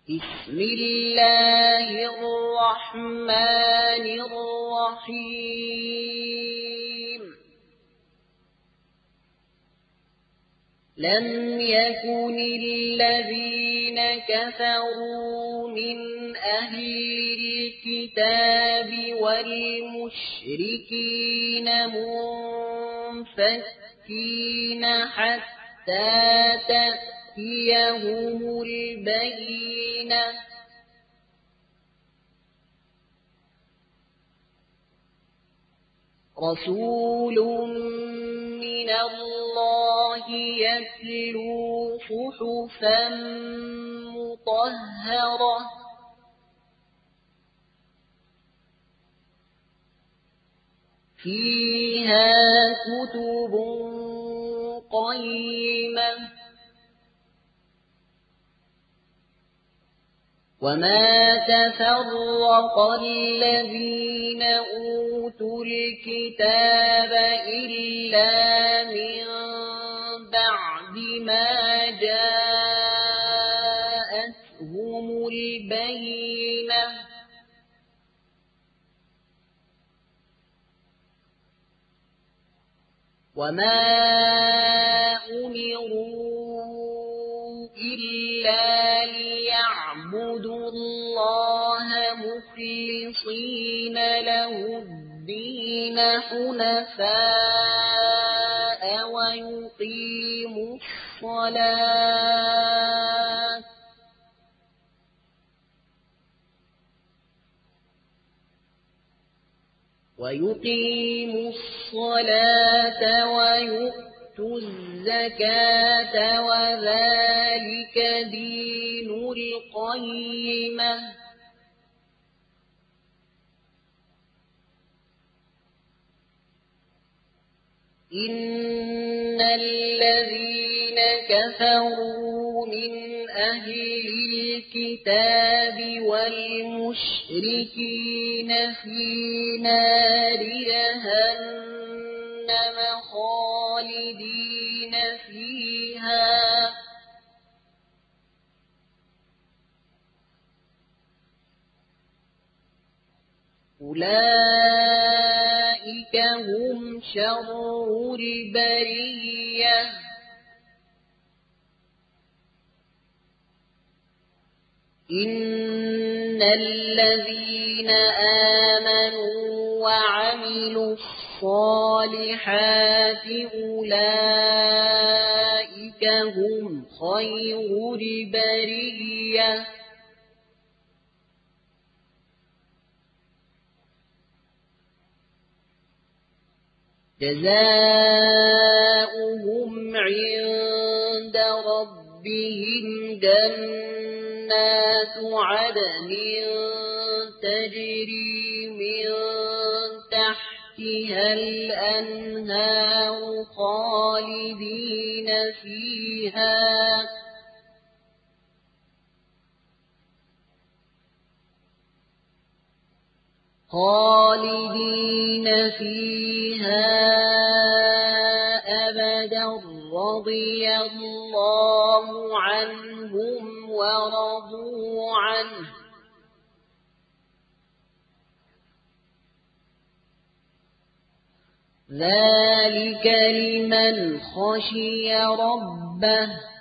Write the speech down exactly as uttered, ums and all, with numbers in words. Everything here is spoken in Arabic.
بسم الله الرحمن الرحيم لم يكن الذين كفروا من أهل الكتاب والمشركين منفكين حتى تأتيهم البينة رسول من الله يتلو صحفا مطهرة فيها كتب قيمة وما تفرق الذين أوتوا الكتاب إلا من بعد ما جاءتهم البينة وما أمروا إلا ليعبدوا الله مخلصين له الدين حنفاء ويقيموا الصلاة ويقيموا الصلاة ويؤتوا الزكاة وذلك دين القيمة إن الذين كفروا من أهل الكتاب والمشركين في نار جهنم خالدين فيها أولئك هم شر البرية إن الذين آمنوا وعملوا الصالحات أولئك هم خير البرية جزاؤهم عند ربهم جنات عدن تجري من تحتها الأنهار خالدين فيها خالدين فيها أبدا رضي الله عنهم ورضوا عنه ذلك لمن خشي ربه